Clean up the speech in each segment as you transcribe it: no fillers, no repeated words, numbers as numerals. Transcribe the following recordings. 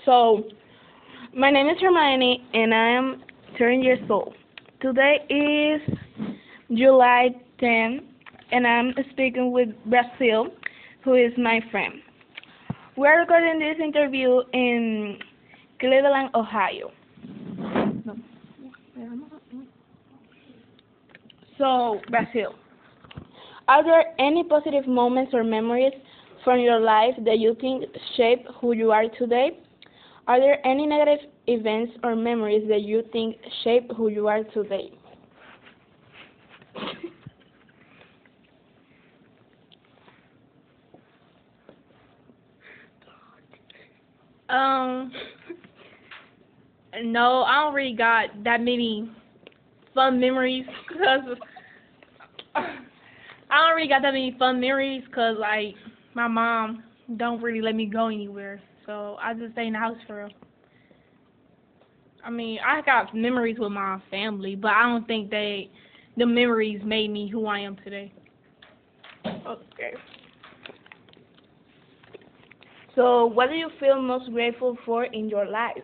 So, my name is Hermione, and I am 10 years old. Today is July 10, and I'm speaking with Brazil, who is my friend. We are recording this interview in Cleveland, Ohio. So, Brazil, are there any positive moments or memories from your life that you think shape who you are today? Are there any negative events or memories that you think shape who you are today? Um, no, I don't really got that many fun memories because I don't really got that many fun memories because like my mom don't really let me go anywhere, so I just stay in the house for real. I mean, I got memories with my family, but I don't think the memories made me who I am today. Okay. So, what do you feel most grateful for in your life?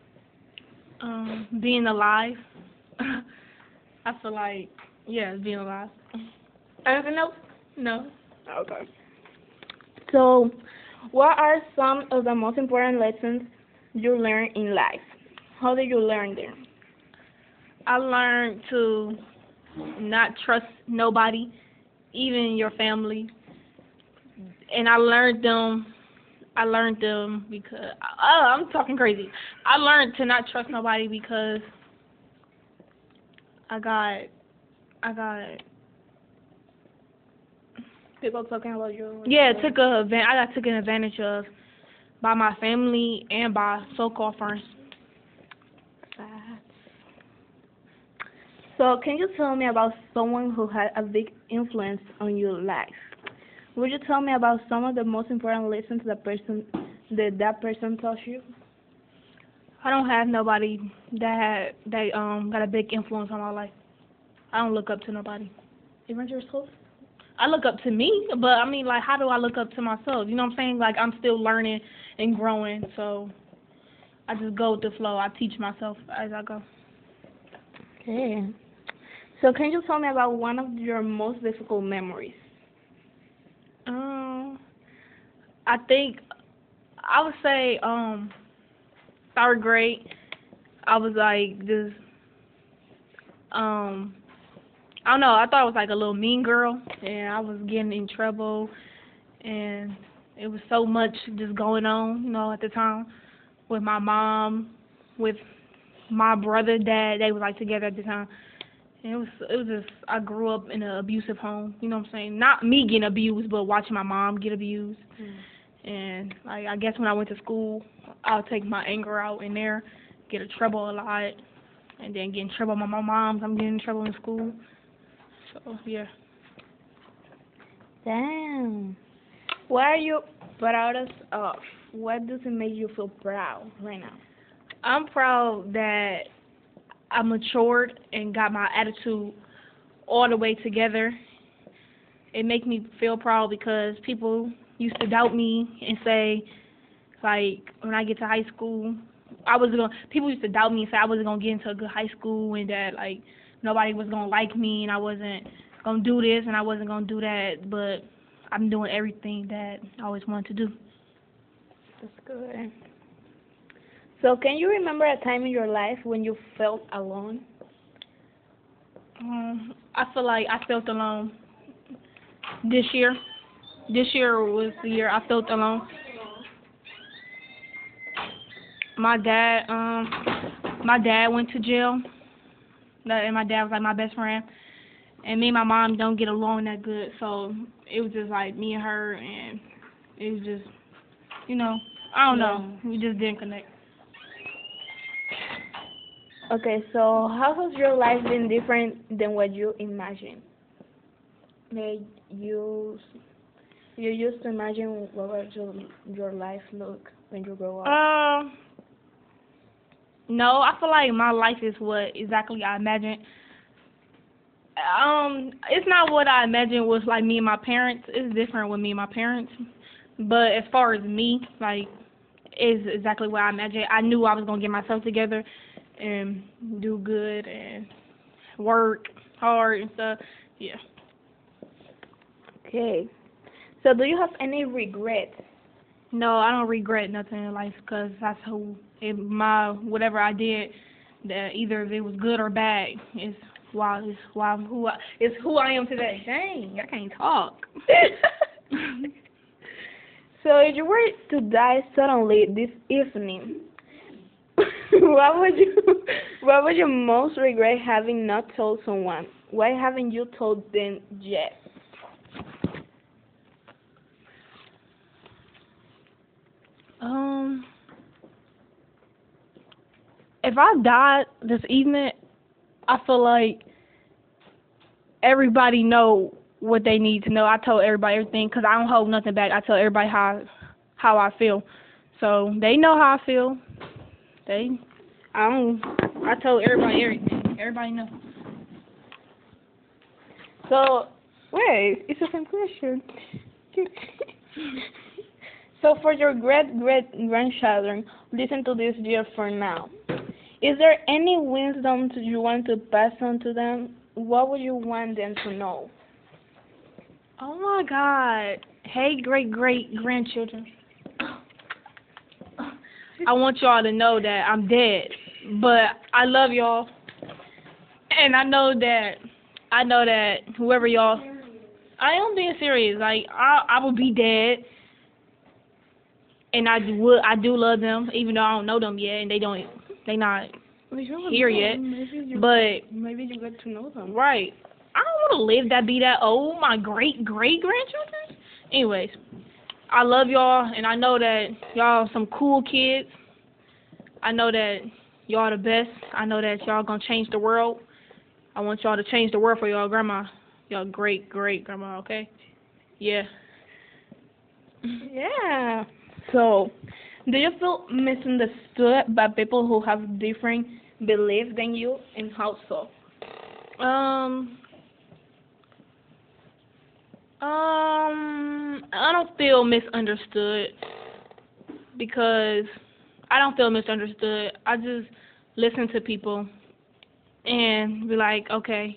Being alive. I feel like, yeah, being alive. Anything else? No. Okay. So, what are some of the most important lessons you learned in life? How did you learn them? I learned to not trust nobody, even your family. And I learned them because I'm talking crazy. I learned to not trust nobody because I got I got People talking about you. yeah, I got taken advantage of by my family and by so-called friends. So, can you tell me about someone who had a big influence on your life? Would you tell me about some of the most important lessons that person taught you? I don't have nobody that got a big influence on my life. I don't look up to nobody. Even yourself? I look up to me, but I mean, like, how do I look up to myself? You know what I'm saying? Like, I'm still learning and growing, so I just go with the flow. I teach myself as I go. Okay. So, can you tell me about one of your most difficult memories? Um, I think I would say third grade. I was like this. Um, I don't know. I thought I was like a little mean girl, and I was getting in trouble, and it was so much just going on, at the time with my mom, with my brother, dad. They were like together at the time. And it was just I grew up in an abusive home. You know what I'm saying? Not me getting abused, but watching my mom get abused. And like I guess when I went to school, I'll take my anger out in there, get in trouble a lot, and then get in trouble with my mom. I'm getting in trouble in school. So yeah. Damn. What are you proudest of? What does it make you feel proud right now? I'm proud that I matured and got my attitude all the way together. It makes me feel proud because people used to doubt me and say, like, when I get to high school, people used to doubt me and say I wasn't gonna get into a good high school and that like nobody was gonna like me and I wasn't gonna do this and I wasn't gonna do that, but I'm doing everything that I always wanted to do. That's good. So, can you remember a time in your life when you felt alone? I feel like I felt alone this year. This year was the year I felt alone. My dad, my dad went to jail, and my dad was like my best friend. And me and my mom don't get along that good, so it was just like me and her, and it was just, I don't know, we just didn't connect. Okay, so how has your life been different than what you imagined? Like you used to imagine what was your life look when you grow up? No, I feel like my life is what exactly I imagined. It's not what I imagined was like me and my parents. It's different with me and my parents. But as far as me, like is exactly what I imagined. I knew I was gonna get myself together and do good and work hard and stuff. Yeah. Okay. So do you have any regrets? No, I don't regret nothing in life because that's my whatever I did. That either if it was good or bad is who I am today. Dang, I can't talk. So if you were to die suddenly this evening, what would you most regret having not told someone? Why haven't you told them yet? Um, if I died this evening, I feel like everybody know what they need to know. I told everybody everything because I don't hold nothing back. I tell everybody how I feel, so they know how I feel. I told everybody everything. Everybody know. So wait, it's the same question. So for your great grandchildren, listen to this year for now. Is there any wisdom you want to pass on to them? What would you want them to know? Oh my God! Hey, great grandchildren. I want y'all to know that I'm dead, but I love y'all, and I know that whoever y'all, I am being serious. Like I will be dead, and I do love them, even though I don't know them yet, and they not here yet. But Maybe you get to know them. right, I don't want to live that be that old. My great grandchildren. Anyways, I love y'all, and I know that y'all some cool kids. I know that y'all the best. I know that y'all gonna change the world. I want y'all to change the world for y'all grandma, y'all great grandma. Okay? Yeah. Yeah. So, do you feel misunderstood by people who have different beliefs than you, and how so? I don't feel misunderstood because I don't feel misunderstood. I just listen to people and be like, okay,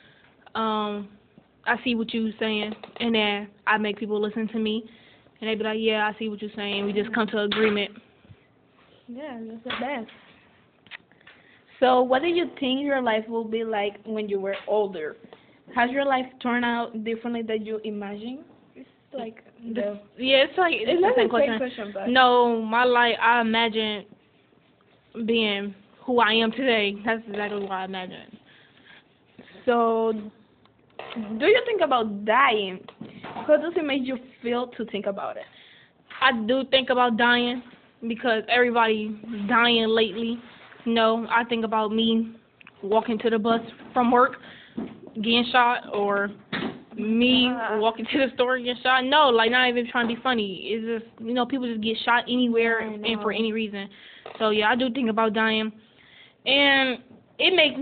I see what you're saying, and then I make people listen to me, and they be like, yeah, I see what you're saying. We just come to agreement. Yeah, that's the best. So, what do you think your life will be like when you were older? Has your life turned out differently than you imagined? It's like the Yeah, it's like it's the same question. but No, my life, I imagine being who I am today. That's exactly what I imagine. so do you think about dying? How does it make you feel to think about it? I do think about dying because everybody's dying lately. You know, I think about me walking to the bus from work, getting shot, or me walking to the store getting shot. No, like not even trying to be funny. It's just people just get shot anywhere and for any reason. So yeah, I do think about dying, and it makes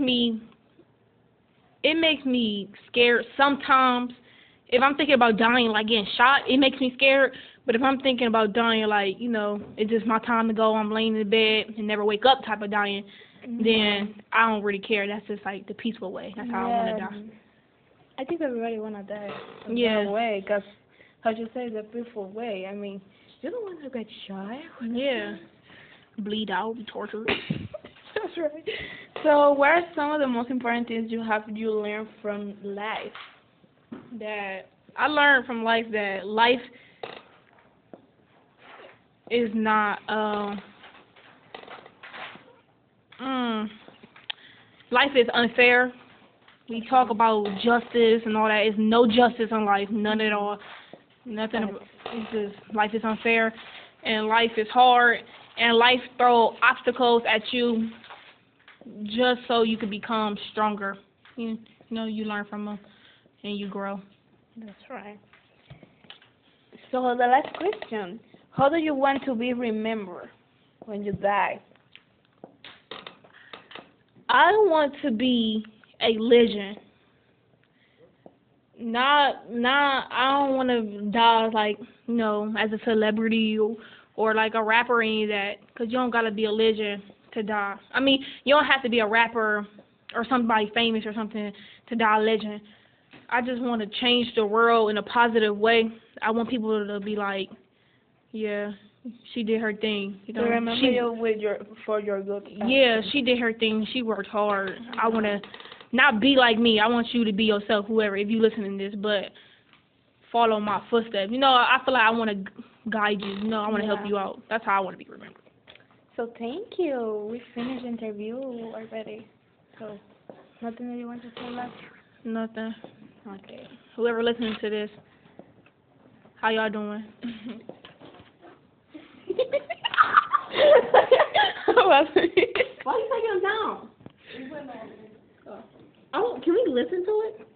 me scared sometimes. If I'm thinking about dying, like getting shot, it makes me scared. But if I'm thinking about dying, like, it's just my time to go, I'm laying in bed and never wake up type of dying, then I don't really care. That's just like the peaceful way. That's how I want to die. I think everybody wanna die Yeah. that way, cause how you say the peaceful way. I mean, you don't want to get shot. Yeah. Bleed out, be tortured. That's right. So, what are some of the most important things you learned from life? That I learned from life that life is not life is unfair. We talk about justice and all that. There's no justice in life, none at all. Nothing. It's just life is unfair, and life is hard, and life throw obstacles at you just so you can become stronger. You you learn from them and you grow. That's right. So, the last question: how do you want to be remembered when you die? I want to be a legend. Not I don't want to die like, as a celebrity or like a rapper or any of that, because you don't gotta be a legend to die. I mean, you don't have to be a rapper or somebody famous or something to die a legend. I just want to change the world in a positive way. I want people to be like, yeah, she did her thing. You know, To remember she, you with for your good. yeah, she did her thing. She worked hard. I want to not be like me. I want you to be yourself, whoever, if you listening to this, but follow my footsteps. You know, I feel like I want to guide you. You know, I want to help Yeah. you out. That's how I want to be remembered. So thank you. We finished the interview already. So nothing that you want to say left? Nothing. Okay. Whoever listening to this, how y'all doing? Why Why are you taking them down? Can we listen to it?